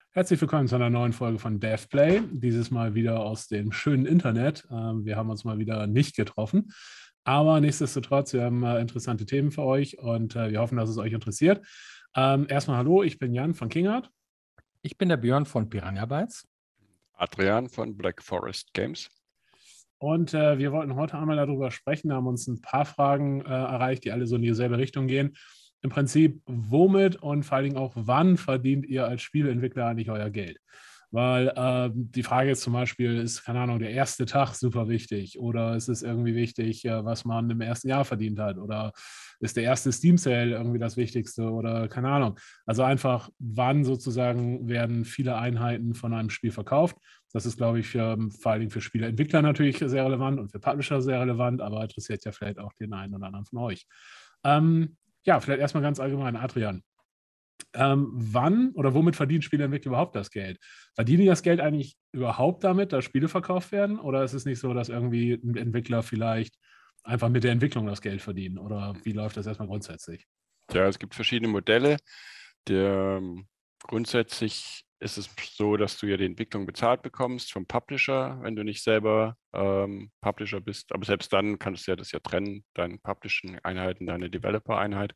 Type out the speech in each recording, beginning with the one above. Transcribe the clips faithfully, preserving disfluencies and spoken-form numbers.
Herzlich willkommen zu einer neuen Folge von DevPlay. Dieses Mal wieder aus dem schönen Internet. Ähm, wir haben uns mal wieder nicht getroffen. Aber nichtsdestotrotz, wir haben äh, interessante Themen für euch und äh, wir hoffen, dass es euch interessiert. Ähm, erstmal hallo, ich bin Jan von Kingart. Ich bin der Björn von Piranha Bytes. Adrian von Black Forest Games. Und äh, wir wollten heute einmal darüber sprechen, haben uns ein paar Fragen äh, erreicht, die alle so in dieselbe Richtung gehen. Im Prinzip, womit und vor allen Dingen auch, wann verdient ihr als Spieleentwickler eigentlich euer Geld? Weil äh, die Frage ist zum Beispiel, ist, keine Ahnung, der erste Tag super wichtig oder ist es irgendwie wichtig, äh, was man im ersten Jahr verdient hat oder ist der erste Steam-Sale irgendwie das Wichtigste oder keine Ahnung. Also einfach, wann sozusagen werden viele Einheiten von einem Spiel verkauft. Das ist, glaube ich, für, vor allen Dingen für Spieleentwickler natürlich sehr relevant und für Publisher sehr relevant, aber interessiert ja vielleicht auch den einen oder anderen von euch. Ähm, ja, vielleicht erstmal ganz allgemein, Adrian. Ähm, wann oder womit verdienen Spieleentwickler überhaupt das Geld? Verdienen die das Geld eigentlich überhaupt damit, dass Spiele verkauft werden? Oder ist es nicht so, dass irgendwie ein Entwickler vielleicht einfach mit der Entwicklung das Geld verdienen? Oder wie läuft das erstmal grundsätzlich? Ja, es gibt verschiedene Modelle. Der, grundsätzlich ist es so, dass du ja die Entwicklung bezahlt bekommst vom Publisher, wenn du nicht selber ähm, Publisher bist. Aber selbst dann kannst du ja das ja trennen, deine Publishing-Einheit und deine Developer-Einheit.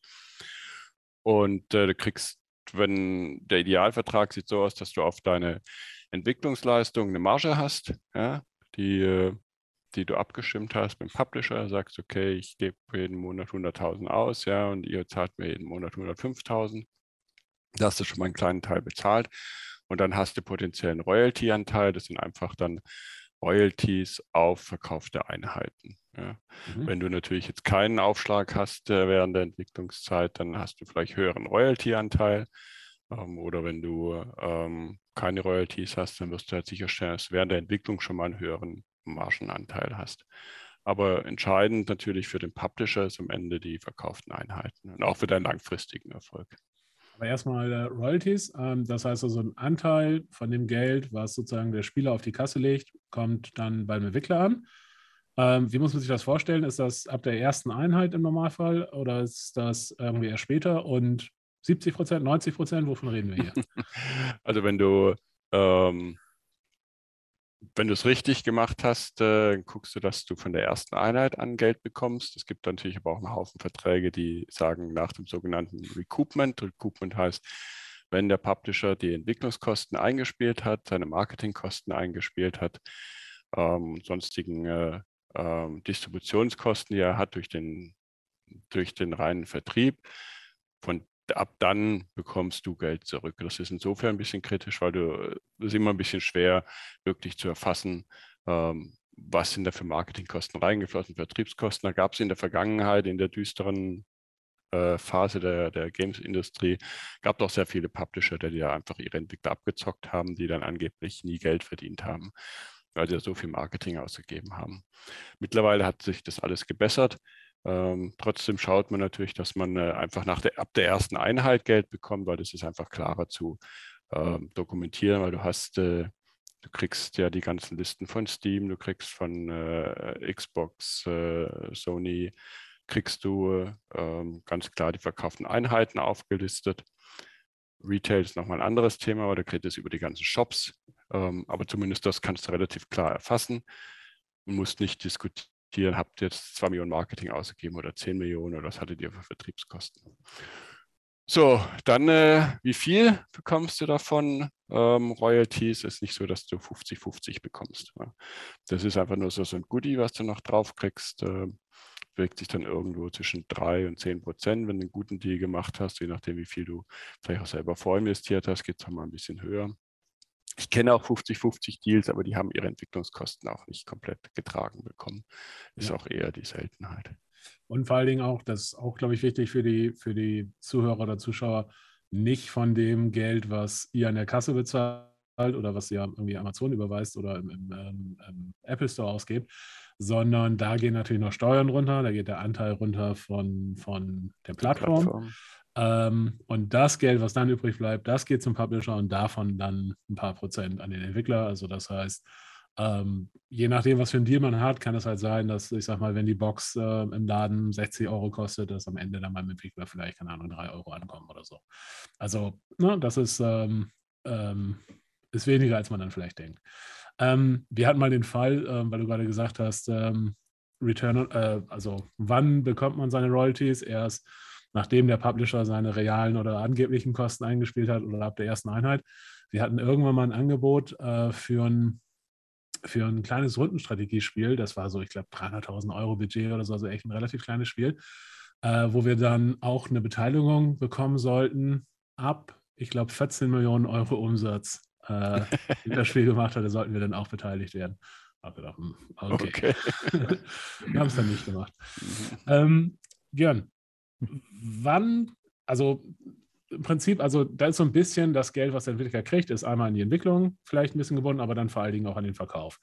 Und äh, du kriegst, wenn der Idealvertrag sieht so aus, dass du auf deine Entwicklungsleistung eine Marge hast, ja, die, äh, die du abgestimmt hast mit dem Publisher, sagst, okay, ich gebe jeden Monat hunderttausend aus, ja, und ihr zahlt mir jeden Monat hundertfünftausend. Da hast du schon mal einen kleinen Teil bezahlt. Und dann hast du potenziell einen Royalty-Anteil. Das sind einfach dann Royalties auf verkaufte Einheiten. Ja. Mhm. Wenn du natürlich jetzt keinen Aufschlag hast äh, während der Entwicklungszeit, dann hast du vielleicht höheren Royalty-Anteil. Ähm, oder wenn du ähm, keine Royalties hast, dann wirst du halt sicherstellen, dass du während der Entwicklung schon mal einen höheren Margenanteil hast. Aber entscheidend natürlich für den Publisher ist am Ende die verkauften Einheiten und auch für deinen langfristigen Erfolg. Aber erstmal äh, Royalties, ähm, das heißt also ein Anteil von dem Geld, was sozusagen der Spieler auf die Kasse legt, kommt dann beim Entwickler an. Ähm, wie muss man sich das vorstellen? Ist das ab der ersten Einheit im Normalfall oder ist das irgendwie erst später? Und siebzig Prozent, neunzig Prozent, wovon reden wir hier? Also wenn du ähm, wenn du es richtig gemacht hast, äh, guckst du, dass du von der ersten Einheit an Geld bekommst. Es gibt natürlich aber auch einen Haufen Verträge, die sagen nach dem sogenannten Recoupment. Recoupment heißt, wenn der Publisher die Entwicklungskosten eingespielt hat, seine Marketingkosten eingespielt hat, ähm, sonstigen äh, äh, Distributionskosten, die er hat durch den, durch den reinen Vertrieb, von ab dann bekommst du Geld zurück. Das ist insofern ein bisschen kritisch, weil du, es ist immer ein bisschen schwer, wirklich zu erfassen, ähm, was sind da für Marketingkosten reingeflossen, Vertriebskosten. Da gab es in der Vergangenheit, in der düsteren äh, Phase der, der Games-Industrie, gab es auch sehr viele Publisher, die ja einfach ihre Entwickler abgezockt haben, die dann angeblich nie Geld verdient haben, weil sie ja so viel Marketing ausgegeben haben. Mittlerweile hat sich das alles gebessert. Ähm, trotzdem schaut man natürlich, dass man äh, einfach nach der, ab der ersten Einheit Geld bekommt, weil das ist einfach klarer zu äh, dokumentieren, weil du hast, äh, du kriegst ja die ganzen Listen von Steam, du kriegst von äh, Xbox, äh, Sony, kriegst du äh, ganz klar die verkauften Einheiten aufgelistet. Retail ist nochmal ein anderes Thema, aber da kriegst du es über die ganzen Shops. Ähm, aber zumindest das kannst du relativ klar erfassen und musst nicht diskutieren, habt ihr jetzt zwei Millionen Marketing ausgegeben oder zehn Millionen oder was hattet ihr für Vertriebskosten? So, dann äh, wie viel bekommst du davon? Ähm, Royalties ist nicht so, dass du fünfzig fünfzig bekommst. Ja. Das ist einfach nur so, so ein Goodie, was du noch drauf kriegst. Äh, bewegt sich dann irgendwo zwischen drei und zehn Prozent, wenn du einen guten Deal gemacht hast, je nachdem, wie viel du vielleicht auch selber vorinvestiert hast, geht es auch mal ein bisschen höher. Ich kenne auch fünfzig fünfzig Deals, aber die haben ihre Entwicklungskosten auch nicht komplett getragen bekommen. Ist ja auch eher die Seltenheit. Und vor allen Dingen auch, das ist auch, glaube ich, wichtig für die, für die Zuhörer oder Zuschauer, nicht von dem Geld, was ihr an der Kasse bezahlt oder was ihr irgendwie Amazon überweist oder im, im, im, im Apple Store ausgebt, sondern da gehen natürlich noch Steuern runter, da geht der Anteil runter von, von der Plattform. Plattform. Ähm, und das Geld, was dann übrig bleibt, das geht zum Publisher und davon dann ein paar Prozent an den Entwickler. Also das heißt, ähm, je nachdem, was für ein Deal man hat, kann es halt sein, dass, ich sag mal, wenn die Box äh, im Laden sechzig Euro kostet, dass am Ende dann beim Entwickler vielleicht, keine Ahnung, drei Euro ankommen oder so. Also, ne, das ist, ähm, ähm, ist weniger, als man dann vielleicht denkt. Ähm, wir hatten mal den Fall, ähm, weil du gerade gesagt hast, ähm, Return, äh, also wann bekommt man seine Royalties? Erst nachdem der Publisher seine realen oder angeblichen Kosten eingespielt hat oder ab der ersten Einheit. Wir hatten irgendwann mal ein Angebot äh, für, ein, für ein kleines Rundenstrategiespiel. Das war so, ich glaube, dreihunderttausend Euro Budget oder so, also echt ein relativ kleines Spiel, äh, wo wir dann auch eine Beteiligung bekommen sollten ab, ich glaube, vierzehn Millionen Euro Umsatz, äh, die das Spiel gemacht hat. Da sollten wir dann auch beteiligt werden. Hab gedacht, hm, okay. Okay. Wir haben es dann nicht gemacht. Mhm. Ähm, Björn, wann, also im Prinzip, also da ist so ein bisschen das Geld, was der Entwickler kriegt, ist einmal in die Entwicklung vielleicht ein bisschen gebunden, aber dann vor allen Dingen auch an den Verkauf.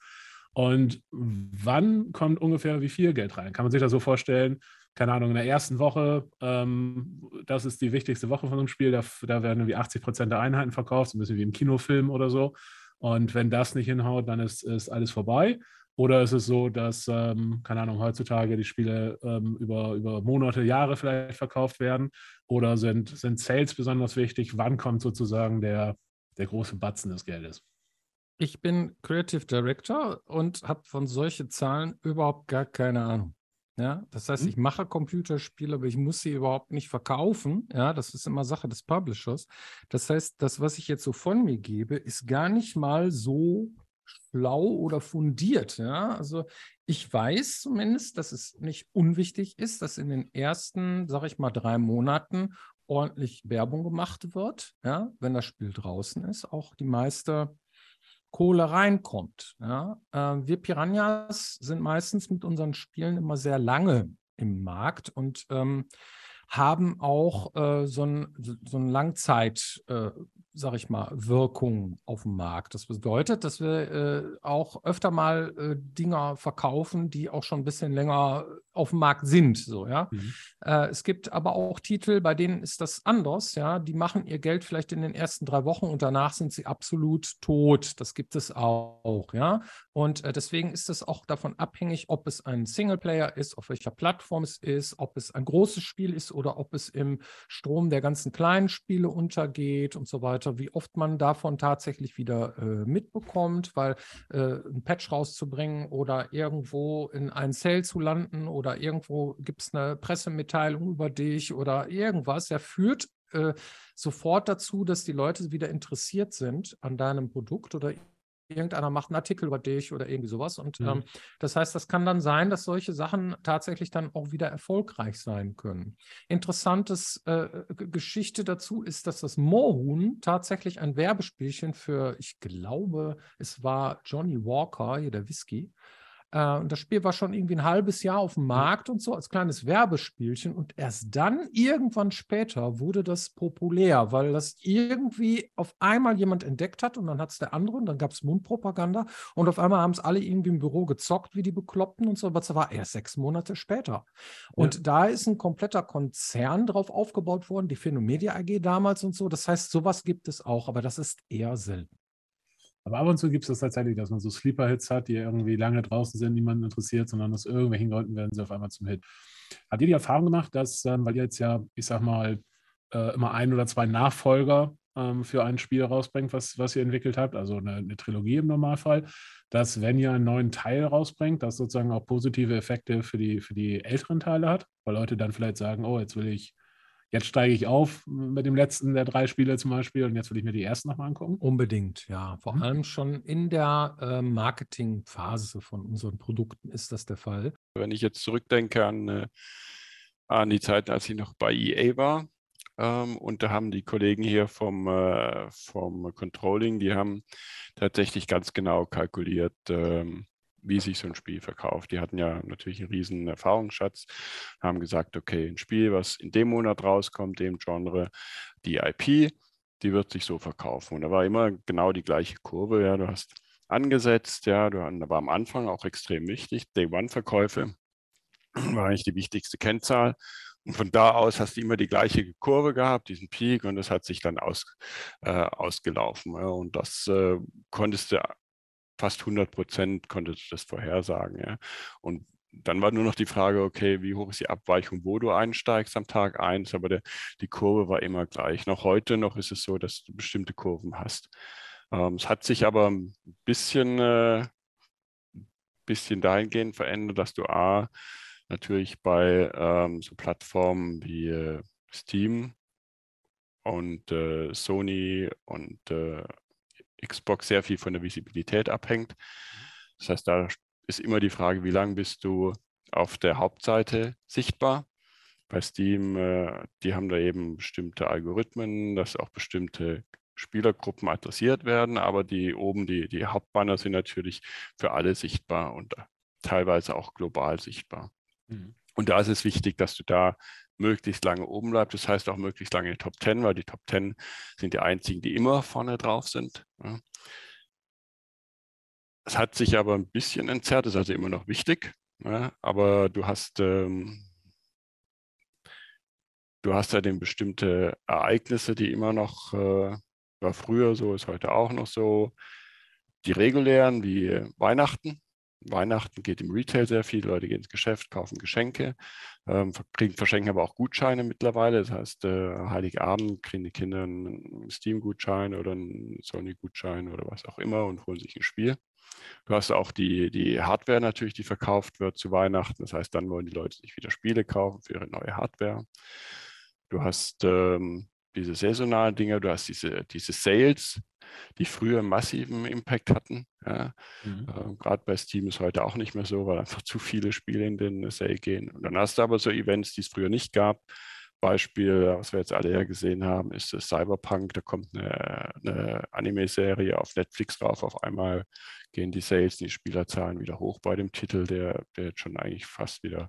Und wann kommt ungefähr wie viel Geld rein? Kann man sich das so vorstellen? Keine Ahnung, in der ersten Woche, ähm, das ist die wichtigste Woche von so einem Spiel, da, da werden irgendwie achtzig Prozent der Einheiten verkauft, so ein bisschen wie im Kinofilm oder so. Und wenn das nicht hinhaut, dann ist, ist alles vorbei. Oder ist es so, dass, ähm, keine Ahnung, heutzutage die Spiele ähm, über, über Monate, Jahre vielleicht verkauft werden? Oder sind, sind Sales besonders wichtig? Wann kommt sozusagen der, der große Batzen des Geldes? Ich bin Creative Director und habe von solchen Zahlen überhaupt gar keine Ahnung. Ja, das heißt, Hm? ich mache Computerspiele, aber ich muss sie überhaupt nicht verkaufen. Ja, das ist immer Sache des Publishers. Das heißt, das, was ich jetzt so von mir gebe, ist gar nicht mal so schlau oder fundiert. Ja, also ich weiß zumindest, dass es nicht unwichtig ist, dass in den ersten, sage ich mal, drei Monaten ordentlich Werbung gemacht wird. Ja, wenn das Spiel draußen ist, auch die meiste Kohle reinkommt. Ja? Äh, wir Piranhas sind meistens mit unseren Spielen immer sehr lange im Markt und ähm, haben auch äh, so ein, so ein Langzeit, äh, sag ich mal, Wirkung auf dem Markt. Das bedeutet, dass wir äh, auch öfter mal äh, Dinger verkaufen, die auch schon ein bisschen länger auf dem Markt sind. So, ja? Mhm. Äh, es gibt aber auch Titel, bei denen ist das anders. Ja? Die machen ihr Geld vielleicht in den ersten drei Wochen und danach sind sie absolut tot. Das gibt es auch. Ja? Und äh, deswegen ist es auch davon abhängig, ob es ein Singleplayer ist, auf welcher Plattform es ist, ob es ein großes Spiel ist oder ob es im Strom der ganzen kleinen Spiele untergeht und so weiter, wie oft man davon tatsächlich wieder äh, mitbekommt, weil äh, ein Patch rauszubringen oder irgendwo in einen Sale zu landen oder irgendwo gibt es eine Pressemitteilung über dich oder irgendwas, der führt äh, sofort dazu, dass die Leute wieder interessiert sind an deinem Produkt oder irgendeiner macht einen Artikel über dich oder irgendwie sowas. Und Mhm. ähm, das heißt, das kann dann sein, dass solche Sachen tatsächlich dann auch wieder erfolgreich sein können. Interessantes äh, Geschichte dazu ist, dass das Moorhuhn tatsächlich ein Werbespielchen für, ich glaube, es war Johnny Walker, hier der Whisky. Äh, und das Spiel war schon irgendwie ein halbes Jahr auf dem Markt und so als kleines Werbespielchen. Und erst dann, irgendwann später, wurde das populär, weil das irgendwie auf einmal jemand entdeckt hat und dann hat es der andere und dann gab es Mundpropaganda und auf einmal haben es alle irgendwie im Büro gezockt, wie die Bekloppten und so. Aber das war erst sechs Monate später. Und Ja. da ist ein kompletter Konzern drauf aufgebaut worden, die Phänomedia A G damals und so. Das heißt, sowas gibt es auch, aber das ist eher selten. Aber ab und zu gibt es das tatsächlich, dass man so Sleeper-Hits hat, die irgendwie lange draußen sind, niemanden interessiert, sondern aus irgendwelchen Gründen werden sie auf einmal zum Hit. Habt ihr die Erfahrung gemacht, dass, ähm, weil ihr jetzt ja, ich sag mal, äh, immer ein oder zwei Nachfolger ähm, für ein Spiel rausbringt, was, was ihr entwickelt habt, also eine, eine Trilogie im Normalfall, dass wenn ihr einen neuen Teil rausbringt, das sozusagen auch positive Effekte für die, für die älteren Teile hat, weil Leute dann vielleicht sagen, oh, jetzt will ich Jetzt steige ich auf mit dem letzten der drei Spiele zum Beispiel und jetzt will ich mir die ersten nochmal angucken. Unbedingt, ja. Vor Mhm. allem schon in der äh, Marketingphase von unseren Produkten ist das der Fall. Wenn ich jetzt zurückdenke an, äh, an die Zeit, als ich noch bei E A war, ähm, und da haben die Kollegen hier vom, äh, vom Controlling, die haben tatsächlich ganz genau kalkuliert, ähm, wie sich so ein Spiel verkauft. Die hatten ja natürlich einen riesen Erfahrungsschatz, haben gesagt, okay, ein Spiel, was in dem Monat rauskommt, dem Genre, die I P, die wird sich so verkaufen. Und da war immer genau die gleiche Kurve. Ja, du hast angesetzt, ja, du, da war am Anfang auch extrem wichtig, Day-One-Verkäufe war eigentlich die wichtigste Kennzahl. Und von da aus hast du immer die gleiche Kurve gehabt, diesen Peak, und das hat sich dann aus, äh, ausgelaufen. Ja. Und das äh, konntest du fast hundert Prozent konntest du das vorhersagen. Ja. Und dann war nur noch die Frage, okay, wie hoch ist die Abweichung, wo du einsteigst am Tag eins, aber der, die Kurve war immer gleich. Noch heute noch ist es so, dass du bestimmte Kurven hast. Ähm, es hat sich aber ein bisschen, äh, bisschen dahingehend verändert, dass du A, natürlich bei ähm, so Plattformen wie äh, Steam und äh, Sony und äh, Xbox sehr viel von der Visibilität abhängt. Das heißt, da ist immer die Frage, wie lange bist du auf der Hauptseite sichtbar? Bei Steam, äh, die haben da eben bestimmte Algorithmen, dass auch bestimmte Spielergruppen adressiert werden, aber die oben, die, die Hauptbanner sind natürlich für alle sichtbar und teilweise auch global sichtbar. Mhm. Und da ist es wichtig, dass du da möglichst lange oben bleibst. Das heißt auch möglichst lange in die Top zehn, weil die Top zehn sind die einzigen, die immer vorne drauf sind. Ja. Es hat sich aber ein bisschen entzerrt, ist also immer noch wichtig, ja, aber du hast, ähm, du hast ja dann bestimmte Ereignisse, die immer noch, äh, war früher so, ist heute auch noch so, die regulären wie Weihnachten. Weihnachten geht im Retail sehr viel, Leute gehen ins Geschäft, kaufen Geschenke, ähm, kriegen, verschenken aber auch Gutscheine mittlerweile. Das heißt, äh, Heiligabend kriegen die Kinder einen Steam-Gutschein oder einen Sony-Gutschein oder was auch immer und holen sich ein Spiel. Du hast auch die, die Hardware natürlich, die verkauft wird zu Weihnachten. Das heißt, dann wollen die Leute sich wieder Spiele kaufen für ihre neue Hardware. Du hast ähm, diese saisonalen Dinge, du hast diese, diese Sales, die früher massiven Impact hatten. Ja. Mhm. Äh, Gerade bei Steam ist heute auch nicht mehr so, weil einfach zu viele Spiele in den Sale gehen. Und dann hast du aber so Events, die es früher nicht gab. Beispiel, was wir jetzt alle ja gesehen haben, ist das Cyberpunk. Da kommt eine, eine Anime-Serie auf Netflix drauf. Auf einmal gehen die Sales, die Spielerzahlen wieder hoch bei dem Titel, der, der jetzt schon eigentlich fast wieder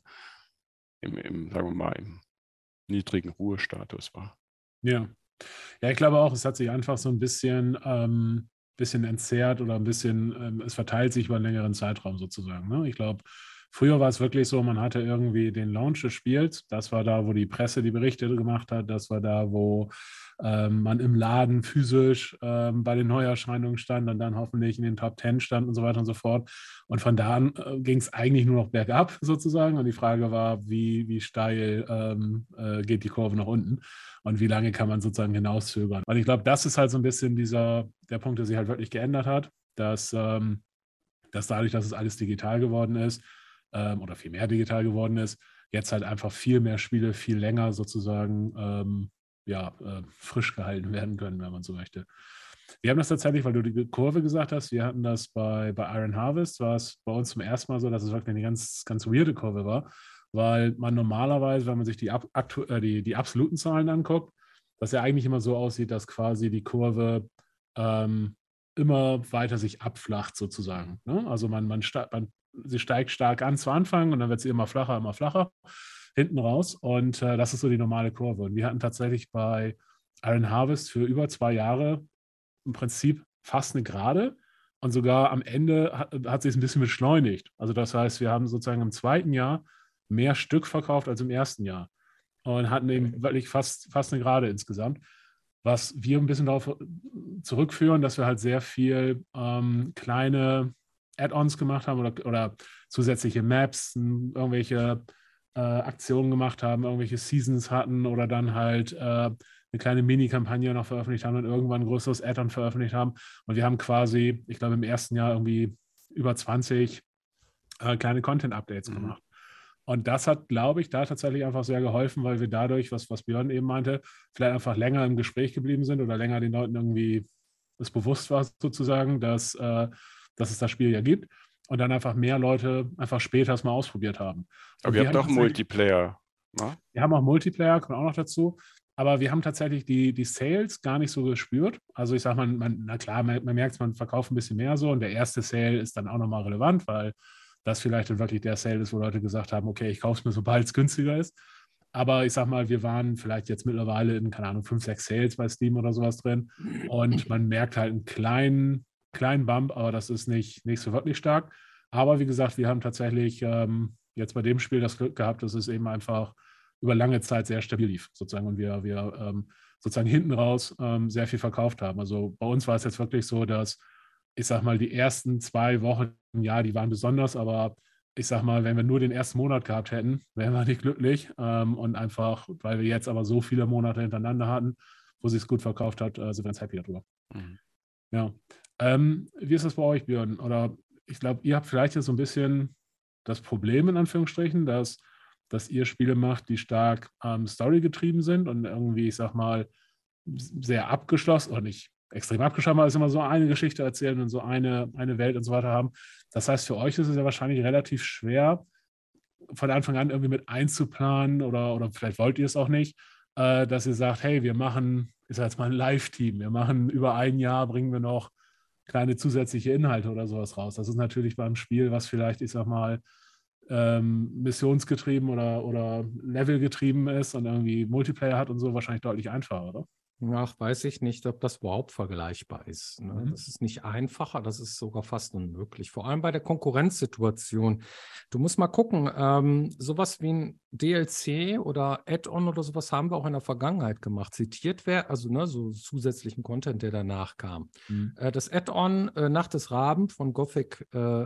im, im, sagen wir mal, im niedrigen Ruhestatus war. Ja. Ja, ich glaube auch, es hat sich einfach so ein bisschen, ähm, bisschen entzerrt oder ein bisschen, ähm, es verteilt sich über einen längeren Zeitraum sozusagen. Ne? Ich glaube, früher war es wirklich so, man hatte irgendwie den Launch des Spiels, das war da, wo die Presse die Berichte gemacht hat, das war da, wo ähm, man im Laden physisch ähm, bei den Neuerscheinungen stand und dann hoffentlich in den Top Ten stand und so weiter und so fort. Und von da an äh, ging es eigentlich nur noch bergab sozusagen. Und die Frage war, wie, wie steil ähm, äh, geht die Kurve nach unten und wie lange kann man sozusagen hinauszögern. Und ich glaube, das ist halt so ein bisschen dieser, der Punkt, der sich halt wirklich geändert hat, dass, ähm, dass dadurch, dass es alles digital geworden ist, ähm, oder viel mehr digital geworden ist, jetzt halt einfach viel mehr Spiele viel länger sozusagen ähm, ja, äh, frisch gehalten werden können, wenn man so möchte. Wir haben das tatsächlich, weil du die Kurve gesagt hast, wir hatten das bei, bei Iron Harvest, war es bei uns zum ersten Mal so, dass es wirklich eine ganz, ganz weirde Kurve war, weil man normalerweise, wenn man sich die, aktu- äh, die, die absoluten Zahlen anguckt, dass ja eigentlich immer so aussieht, dass quasi die Kurve ähm, immer weiter sich abflacht sozusagen. Ne? Also man, man, man, sie steigt stark an zu Anfang und dann wird sie immer flacher, immer flacher hinten raus und äh, das ist so die normale Kurve. Und wir hatten tatsächlich bei Iron Harvest für über zwei Jahre im Prinzip fast eine Gerade und sogar am Ende hat, hat sich es ein bisschen beschleunigt. Also das heißt, wir haben sozusagen im zweiten Jahr mehr Stück verkauft als im ersten Jahr und hatten eben wirklich fast, fast eine Gerade insgesamt, was wir ein bisschen darauf zurückführen, dass wir halt sehr viel ähm, kleine Add-ons gemacht haben oder, oder zusätzliche Maps, irgendwelche äh, Aktionen gemacht haben, irgendwelche Seasons hatten oder dann halt äh, eine kleine Mini-Kampagne noch veröffentlicht haben und irgendwann ein größeres Add-on veröffentlicht haben. Und wir haben quasi, ich glaube, im ersten Jahr irgendwie über zwanzig äh, kleine Content-Updates mhm. gemacht. Und das hat, glaube ich, da tatsächlich einfach sehr geholfen, weil wir dadurch, was, was Björn eben meinte, vielleicht einfach länger im Gespräch geblieben sind oder länger den Leuten irgendwie es bewusst war sozusagen, dass, äh, dass es das Spiel ja gibt und dann einfach mehr Leute einfach später es mal ausprobiert haben. Aber ihr habt auch Multiplayer, ne? Wir haben auch Multiplayer, kommt auch noch dazu. Aber wir haben tatsächlich die, die Sales gar nicht so gespürt. Also ich sage mal, man, na klar, man, man merkt es, man verkauft ein bisschen mehr so und der erste Sale ist dann auch nochmal relevant, weil das vielleicht dann wirklich der Sale ist, wo Leute gesagt haben, okay, ich kaufe es mir, sobald es günstiger ist. Aber ich sag mal, wir waren vielleicht jetzt mittlerweile in, keine Ahnung, fünf, sechs Sales bei Steam oder sowas drin. Und man merkt halt einen kleinen, kleinen Bump, aber das ist nicht, nicht so wirklich stark. Aber wie gesagt, wir haben tatsächlich ähm, jetzt bei dem Spiel das Glück gehabt, dass es eben einfach über lange Zeit sehr stabil lief, sozusagen. Und wir, wir ähm, sozusagen hinten raus ähm, sehr viel verkauft haben. Also bei uns war es jetzt wirklich so, dass ich sag mal, die ersten zwei Wochen, ja, die waren besonders, aber ich sag mal, wenn wir nur den ersten Monat gehabt hätten, wären wir nicht glücklich. Ähm, und einfach, weil wir jetzt aber so viele Monate hintereinander hatten, wo sich es gut verkauft hat, äh, sind wir ganz happy darüber. Mhm. Ja. Ähm, wie ist das bei euch, Björn? Oder ich glaube, ihr habt vielleicht jetzt so ein bisschen das Problem, in Anführungsstrichen, dass, dass ihr Spiele macht, die stark ähm, storygetrieben sind und irgendwie, ich sag mal, sehr abgeschlossen, oder nicht extrem abgeschlossen, aber es ist immer so eine Geschichte erzählen und so eine, eine Welt und so weiter haben. Das heißt, für euch ist es ja wahrscheinlich relativ schwer, von Anfang an irgendwie mit einzuplanen oder, oder vielleicht wollt ihr es auch nicht, äh, dass ihr sagt, hey, wir machen, ich sag jetzt mal ein Live-Team, wir machen über ein Jahr, bringen wir noch kleine zusätzliche Inhalte oder sowas raus. Das ist natürlich beim Spiel, was vielleicht, ich sag mal, ähm, missionsgetrieben oder, oder levelgetrieben ist und irgendwie Multiplayer hat und so, wahrscheinlich deutlich einfacher, oder? Ach, weiß ich nicht, ob das überhaupt vergleichbar ist. Ne? Mhm. Das ist nicht einfacher, das ist sogar fast unmöglich. Vor allem bei der Konkurrenzsituation. Du musst mal gucken, ähm, sowas wie ein D L C oder Add-on oder sowas haben wir auch in der Vergangenheit gemacht. Zitiert wäre, also ne, so zusätzlichen Content, der danach kam. Mhm. Äh, das Add-on äh, Nacht des Raben von Gothic äh,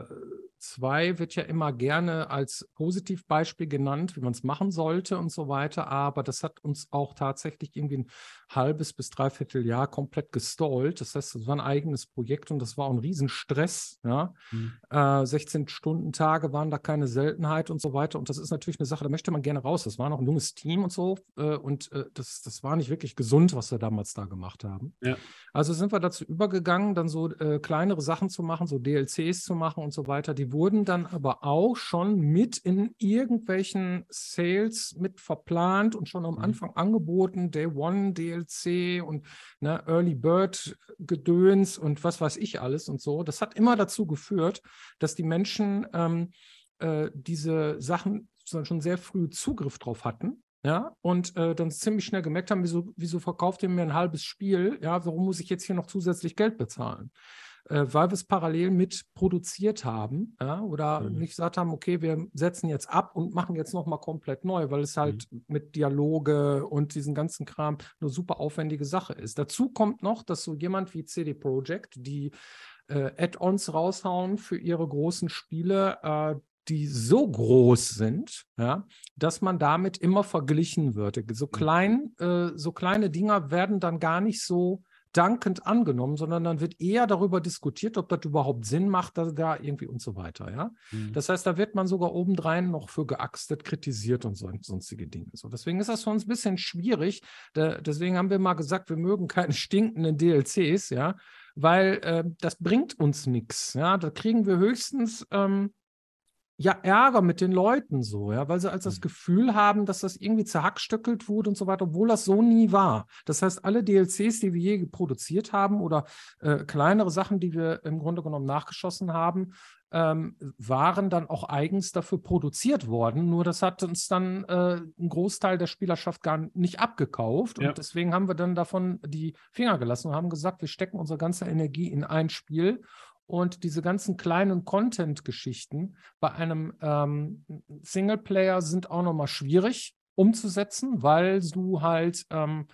zwei wird ja immer gerne als Positivbeispiel genannt, wie man es machen sollte und so weiter. Aber das hat uns auch tatsächlich irgendwie ein halbes bis dreiviertel Jahr komplett gestallt. Das heißt, es war ein eigenes Projekt und das war auch ein Riesenstress. Ja? Mhm. Äh, sechzehn-Stunden-Tage waren da keine Seltenheit und so weiter. Und das ist natürlich eine Sache, da möchte man gerne raus. Das war noch ein junges Team und so. Äh, und äh, das, das war nicht wirklich gesund, was wir damals da gemacht haben. Ja. Also sind wir dazu übergegangen, dann so äh, kleinere Sachen zu machen, so D L Cs zu machen und so weiter. Die wurden dann aber auch schon mit in irgendwelchen Sales mit verplant und schon am Mhm. Anfang angeboten. Day One D L C und ne, Early Bird Gedöns und was weiß ich alles und so. Das hat immer dazu geführt, dass die Menschen ähm, äh, diese Sachen schon sehr früh Zugriff drauf hatten. Ja, und äh, dann ziemlich schnell gemerkt haben, wieso, wieso verkauft ihr mir ein halbes Spiel? Ja, warum muss ich jetzt hier noch zusätzlich Geld bezahlen? Äh, weil wir es parallel mit produziert haben, ja, oder Mhm. nicht gesagt haben, okay, wir setzen jetzt ab und machen jetzt nochmal komplett neu, weil es halt mhm. mit Dialoge und diesen ganzen Kram eine super aufwendige Sache ist. Dazu kommt noch, dass so jemand wie C D Projekt, die äh, Add-ons raushauen für ihre großen Spiele, äh, die so groß sind, ja, dass man damit immer verglichen wird. So, klein, äh, so kleine Dinger werden dann gar nicht so dankend angenommen, sondern dann wird eher darüber diskutiert, ob das überhaupt Sinn macht, da, da irgendwie und so weiter. Ja? Mhm. Das heißt, da wird man sogar obendrein noch für geaxtet, kritisiert und so, sonstige Dinge. So, deswegen ist das für uns ein bisschen schwierig. Da, deswegen haben wir mal gesagt, wir mögen keine stinkenden D L Cs, ja, weil äh, das bringt uns nichts. Ja? Da kriegen wir höchstens ähm, ja, Ärger mit den Leuten so, ja, weil sie als das Gefühl haben, dass das irgendwie zerhackstöckelt wurde und so weiter, obwohl das so nie war. Das heißt, alle D L Cs, die wir je produziert haben oder äh, kleinere Sachen, die wir im Grunde genommen nachgeschossen haben, ähm, waren dann auch eigens dafür produziert worden. Nur das hat uns dann äh, ein Großteil der Spielerschaft gar nicht abgekauft. Ja. Und deswegen haben wir dann davon die Finger gelassen und haben gesagt, wir stecken unsere ganze Energie in ein Spiel. Und diese ganzen kleinen Content-Geschichten bei einem ähm, Singleplayer sind auch nochmal schwierig umzusetzen, weil du halt, ähm,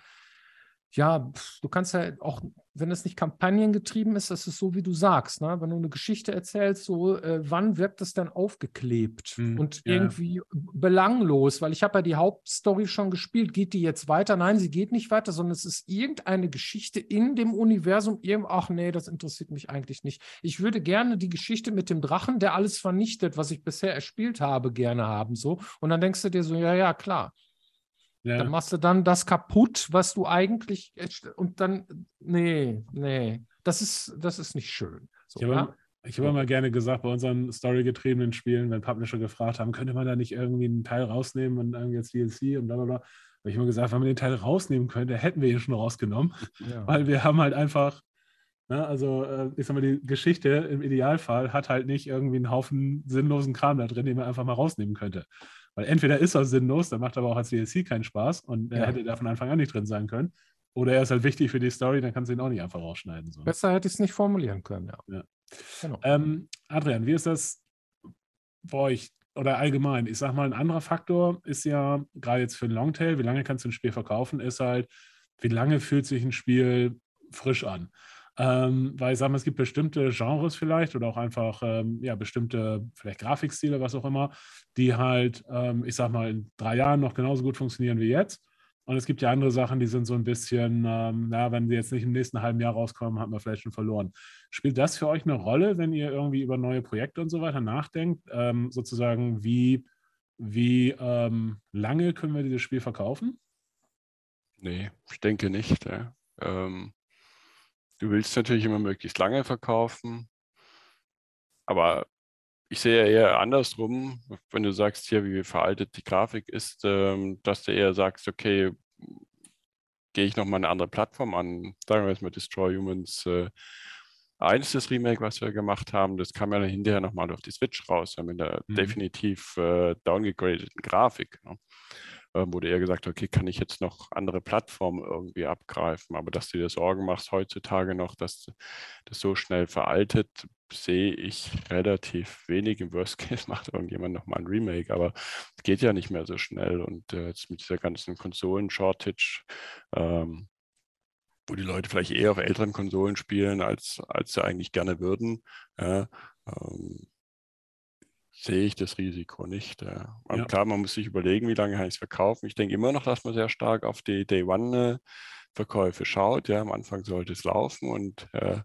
ja, du kannst ja auch, wenn es nicht kampagnengetrieben ist, das ist so, wie du sagst, ne? Wenn du eine Geschichte erzählst, so, äh, wann wird das denn aufgeklebt Mhm. und Ja. irgendwie belanglos, weil ich habe ja die Hauptstory schon gespielt, geht die jetzt weiter? Nein, sie geht nicht weiter, sondern es ist irgendeine Geschichte in dem Universum, irgend, ach nee, das interessiert mich eigentlich nicht. Ich würde gerne die Geschichte mit dem Drachen, der alles vernichtet, was ich bisher erspielt habe, gerne haben, so. Und dann denkst du dir so, ja, ja, klar. Ja. Dann machst du dann das kaputt, was du eigentlich, und dann, nee, nee, das ist, das ist nicht schön. So, Ich habe ja? ich hab immer gerne gesagt, bei unseren storygetriebenen Spielen, wenn Publisher gefragt haben, könnte man da nicht irgendwie einen Teil rausnehmen und irgendwie jetzt D L C und bla bla bla. Habe ich immer gesagt, wenn man den Teil rausnehmen könnte, hätten wir ihn schon rausgenommen. Ja. Weil wir haben halt einfach, ne, also äh, ich sag mal, die Geschichte im Idealfall hat halt nicht irgendwie einen Haufen sinnlosen Kram da drin, den man einfach mal rausnehmen könnte. Weil entweder ist er sinnlos, dann macht aber auch als D L C keinen Spaß und er Ja. hätte da von Anfang an nicht drin sein können. Oder er ist halt wichtig für die Story, dann kannst du ihn auch nicht einfach rausschneiden. So. Besser hätte ich es nicht formulieren können, ja. Ja. Genau. Ähm, Adrian, wie ist das bei euch oder allgemein? Ich sag mal, ein anderer Faktor ist ja, gerade jetzt für ein Longtail, wie lange kannst du ein Spiel verkaufen, ist halt, wie lange fühlt sich ein Spiel frisch an? Ähm, weil ich sage mal, es gibt bestimmte Genres vielleicht oder auch einfach ähm, ja, bestimmte vielleicht Grafikstile, was auch immer, die halt, ähm, ich sag mal, in drei Jahren noch genauso gut funktionieren wie jetzt. Und es gibt ja andere Sachen, die sind so ein bisschen, ähm, naja, wenn die jetzt nicht im nächsten halben Jahr rauskommen, hat man vielleicht schon verloren. Spielt das für euch eine Rolle, wenn ihr irgendwie über neue Projekte und so weiter nachdenkt? Ähm, sozusagen, wie, wie ähm, lange können wir dieses Spiel verkaufen? Nee, ich denke nicht. Ja. Ähm, du willst natürlich immer möglichst lange verkaufen, aber ich sehe eher andersrum, wenn du sagst, hier, wie veraltet die Grafik ist, ähm, dass du eher sagst, okay, gehe ich nochmal eine andere Plattform an. Sagen wir jetzt mal Destroy Humans äh, eins, das Remake, was wir gemacht haben, das kam ja dann hinterher nochmal auf die Switch raus, ja, mit einer Mhm. definitiv äh, downgegradeten Grafik. Ne? Äh, wurde eher gesagt, okay, kann ich jetzt noch andere Plattformen irgendwie abgreifen? Aber dass du dir Sorgen machst heutzutage noch, dass das so schnell veraltet, sehe ich relativ wenig. Im Worst Case macht irgendjemand nochmal ein Remake, aber es geht ja nicht mehr so schnell. Und äh, jetzt mit dieser ganzen Konsolen-Shortage, ähm, wo die Leute vielleicht eher auf älteren Konsolen spielen, als, als sie eigentlich gerne würden, ja, ähm, sehe ich das Risiko nicht. Ja. Ja. Klar, man muss sich überlegen, wie lange kann ich es verkaufen. Ich denke immer noch, dass man sehr stark auf die Day-One-Verkäufe schaut. Ja, am Anfang sollte es laufen und, äh,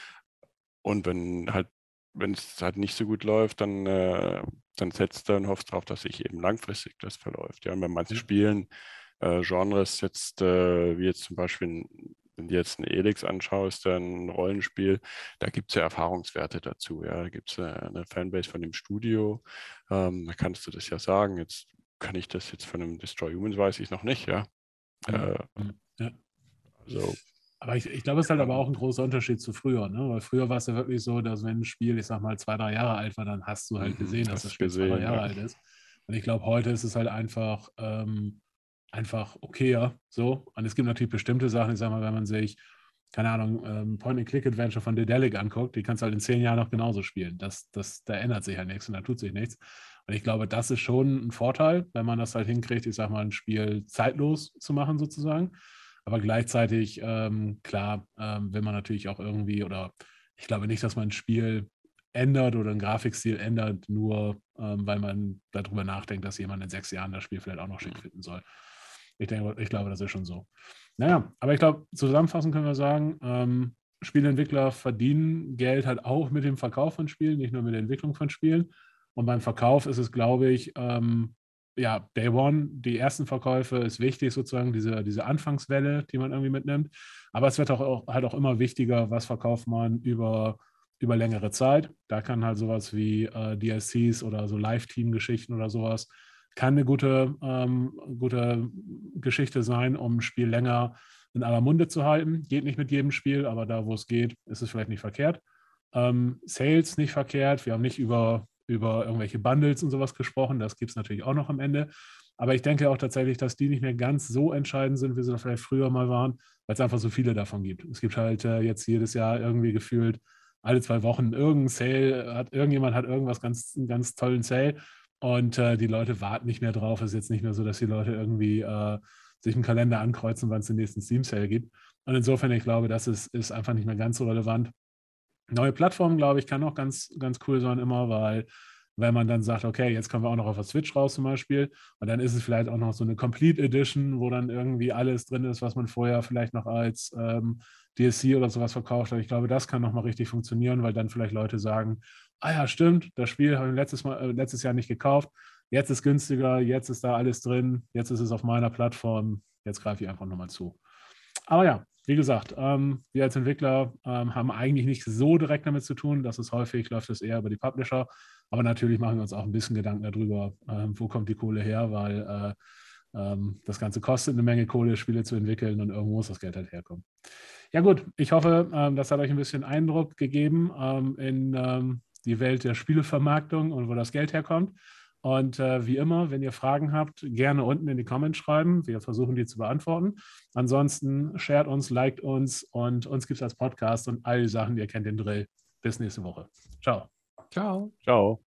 und wenn halt, wenn es halt nicht so gut läuft, dann, äh, dann setzt er und hofft darauf, dass sich eben langfristig das verläuft. Ja, und bei manchen Ja. Spielen, äh, Genres jetzt, äh, wie jetzt zum Beispiel, wenn du jetzt einen Elex anschaust, ein Rollenspiel, da gibt es ja Erfahrungswerte dazu. Ja. Da gibt es eine Fanbase von dem Studio, ähm, da kannst du das ja sagen. Jetzt kann ich das jetzt von einem Destroy Humans, weiß ich noch nicht. Ja. Mhm. Äh, Ja. also, Aber ich, ich glaube, es ist halt aber ähm, auch ein großer Unterschied zu früher, ne? Weil früher war es ja wirklich so, dass wenn ein Spiel, ich sag mal, zwei, drei Jahre alt war, dann hast du halt mhm, gesehen, dass das hast Spiel zwei, drei gesehen, Jahre ja. alt ist. Und ich glaube, heute ist es halt einfach, ähm, einfach okayer. So. Und es gibt natürlich bestimmte Sachen, ich sag mal, wenn man sich, keine Ahnung, ähm, Point-and-Click-Adventure von Daedalic anguckt, die kannst du halt in zehn Jahren noch genauso spielen. Das, das, da ändert sich halt nichts und da tut sich nichts. Und ich glaube, das ist schon ein Vorteil, wenn man das halt hinkriegt, ich sag mal, ein Spiel zeitlos zu machen, sozusagen. Aber gleichzeitig, ähm, klar, ähm, will man natürlich auch irgendwie, oder ich glaube nicht, dass man ein Spiel ändert oder einen Grafikstil ändert, nur ähm, weil man darüber nachdenkt, dass jemand in sechs Jahren das Spiel vielleicht auch noch schick Mhm. finden soll. Ich denke, ich glaube, das ist schon so. Naja, aber ich glaube, zusammenfassend können wir sagen, ähm, Spieleentwickler verdienen Geld halt auch mit dem Verkauf von Spielen, nicht nur mit der Entwicklung von Spielen. Und beim Verkauf ist es, glaube ich, ähm, ja, Day One, die ersten Verkäufe ist wichtig, sozusagen diese, diese Anfangswelle, die man irgendwie mitnimmt. Aber es wird auch, auch halt auch immer wichtiger, was verkauft man über, über längere Zeit. Da kann halt sowas wie äh, D L Cs oder so Live-Team-Geschichten oder sowas, kann eine gute, ähm, gute Geschichte sein, um ein Spiel länger in aller Munde zu halten. Geht nicht mit jedem Spiel, aber da, wo es geht, ist es vielleicht nicht verkehrt. Ähm, Sales nicht verkehrt. Wir haben nicht über über irgendwelche Bundles und sowas gesprochen. Das gibt es natürlich auch noch am Ende. Aber ich denke auch tatsächlich, dass die nicht mehr ganz so entscheidend sind, wie sie vielleicht früher mal waren, weil es einfach so viele davon gibt. Es gibt halt äh, jetzt jedes Jahr irgendwie gefühlt alle zwei Wochen irgendein Sale, hat irgendjemand hat irgendwas ganz, einen ganz tollen Sale und äh, die Leute warten nicht mehr drauf. Es ist jetzt nicht mehr so, dass die Leute irgendwie äh, sich im Kalender ankreuzen, wann es den nächsten Steam-Sale gibt. Und insofern, ich glaube, das ist, ist einfach nicht mehr ganz so relevant. Neue Plattformen, glaube ich, kann auch ganz, ganz cool sein immer, weil wenn man dann sagt, okay, jetzt kommen wir auch noch auf der Switch raus zum Beispiel und dann ist es vielleicht auch noch so eine Complete Edition, wo dann irgendwie alles drin ist, was man vorher vielleicht noch als ähm, D L C oder sowas verkauft hat. Ich glaube, das kann nochmal richtig funktionieren, weil dann vielleicht Leute sagen, ah ja, stimmt, das Spiel habe ich letztes, Mal, äh, letztes Jahr nicht gekauft, jetzt ist günstiger, jetzt ist da alles drin, jetzt ist es auf meiner Plattform, jetzt greife ich einfach nochmal zu. Aber ja, wie gesagt, ähm, wir als Entwickler ähm, haben eigentlich nicht so direkt damit zu tun. Das ist häufig, läuft es eher über die Publisher. Aber natürlich machen wir uns auch ein bisschen Gedanken darüber, ähm, wo kommt die Kohle her, weil äh, ähm, das Ganze kostet eine Menge Kohle, Spiele zu entwickeln und irgendwo muss das Geld halt herkommen. Ja gut, ich hoffe, ähm, das hat euch ein bisschen Eindruck gegeben ähm, in ähm, die Welt der Spielevermarktung und wo das Geld herkommt. Und äh, wie immer, wenn ihr Fragen habt, gerne unten in die Comments schreiben. Wir versuchen, die zu beantworten. Ansonsten shared uns, liked uns und uns gibt es als Podcast und all die Sachen, ihr kennt den Drill. Bis nächste Woche. Ciao. Ciao. Ciao.